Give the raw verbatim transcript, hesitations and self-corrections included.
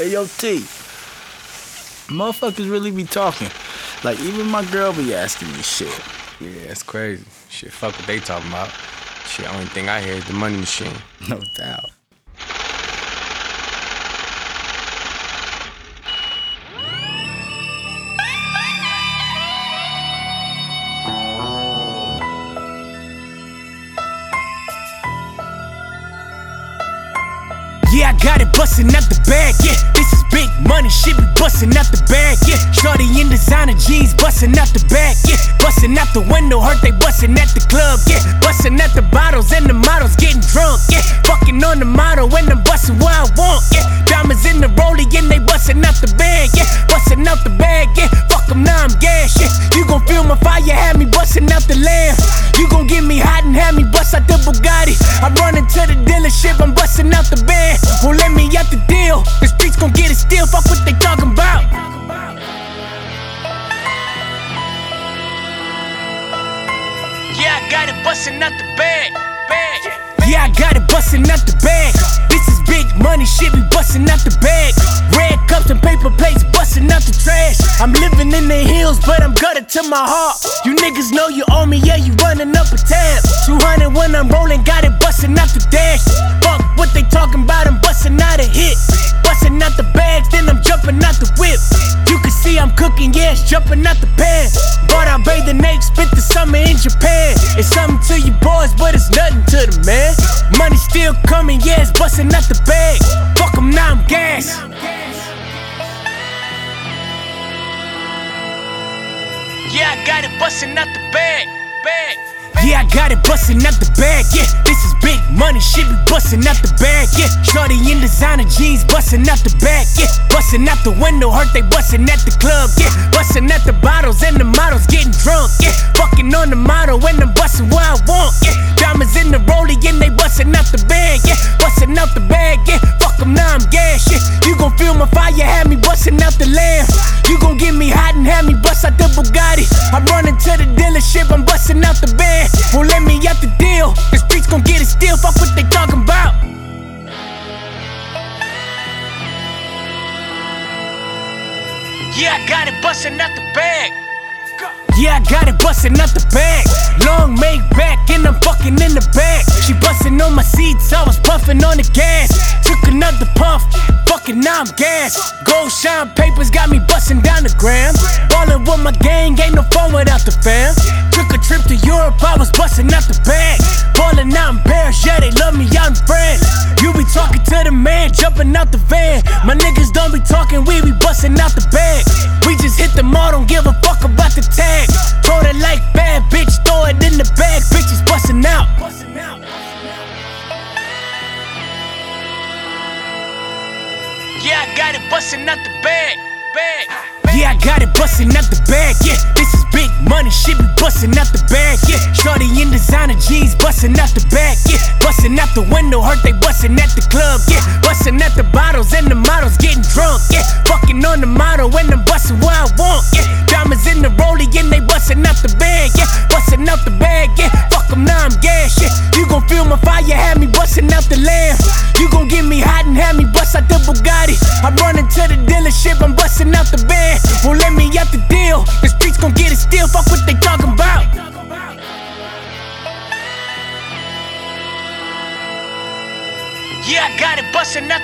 Hey, yo, T. Motherfuckers really be talking. Like, even my girl be asking me shit. Yeah, that's crazy. Shit, fuck what they talking about. Shit, only thing I hear is the money machine. No doubt. Yeah, I got it bustin' out the bag, yeah. This is big money, shit be bustin' out the bag, yeah. Shorty in designer jeans, bustin' out the bag, yeah. Bustin' out the window, hurt they bustin' at the club, yeah. Bustin' at the bottles and the models getting drunk, yeah. Fucking on the model and I'm bustin' where I want, yeah. Diamonds in the rollie and they bustin' out the bag, yeah. Bustin' out the bag, yeah. Fuck 'em, now I'm gas, yeah. You gon' feel my fire, have me bustin' out the lamb. You gon' get me hot and have me bust out the Bugatti. I run into the dealership, I'm bustin' out the band. Won't let me out the deal. The streets gon' get it still. Fuck what they talking about. Yeah, I got it bustin' out the bag. bag. Yeah, I got it bustin' out the bag. This is big money, shit be bustin' out the bag. Red cups and paper plates bustin' out the trash. I'm living in the hills, but I'm gutted to my heart. You niggas know you owe me, yeah, you running up a tab. two hundred when I'm rolling, got it bustin' out the dash. Fuck what they talking about, I'm bustin' out a hit. Bustin' out the bags, then I'm jumping out the whip. You can see I'm cooking, yeah, it's jumping out the pan. Bought out bathing apes, spent the summer in Japan. It's something to you boys, but it's nothing to the man. Money still coming, yeah, it's bustin' out the bag. Fuck 'em, now I'm gas. Yeah, I got it bustin' out the bag, bag. Yeah, I got it bustin' out the bag, yeah. This is big money, shit be bustin' out the bag, yeah. Shorty in designer jeans, bustin' out the bag, yeah. Bustin' out the window, hurt they bustin' at the club, yeah. Bustin' at the bottles and the models getting drunk, yeah. Fucking on the model and I'm bustin' where I want, yeah. Diamonds in the rollie and they bustin' out the bag, yeah. Bustin' out the bag, yeah. Fuck 'em, now I'm gas, yeah. You gon' feel my fire, have me bustin' out the lamb. You gon' get me hot and have me bust out the Bugatti. I run into the dealership, I'm bustin' out the band. Won't let me out the deal. The streets gon' get it still. Fuck what they talking about. Yeah, I got it bustin' out the bag. Yeah, I got it bustin' out the bag. Long make back and I'm fucking in the back. She bustin' on my seats, I was puffin' on the gas. Took another puff, fucking now I'm gas. Gold shine papers got me bustin' down the gram. Ballin' with my gang, ain't no fun without the fam. Took a trip to Europe, I was bustin' out the bag. Ballin' out in Paris, yeah, they love me out in France. You be talking to the man, jumping out the van. My niggas don't be talking, we be bustin' out the bag. We just hit the mall, don't give a fuck about the tag. Throw that like bad bitch, throw it in the bag. Bitches bustin' out. Yeah, I got it bustin' out the bag, bag. Yeah, I got it bustin' out the bag, yeah. This is big money, shit be bustin' out the bag, yeah. Shorty in designer jeans, bustin' out the bag, yeah. Bustin' out the window, hurt they bustin' at the club, yeah. Bustin' at the bottles and the models getting drunk, yeah. Fucking on the model and I'm bustin' where I want, yeah. Diamonds in the rollie and they bustin' out the bag, yeah. Bustin' out the bag, yeah. Fuck 'em, now I'm gas, yeah. You gon' feel my fire, have me bustin' out the lamb. You gon' get me hot and have me bust out the Bugatti. I run into the dealership, I'm bustin' out the band. Won't let me out the deal. The streets gon' get it still. Fuck what they talking about. Yeah, I got it bustin' out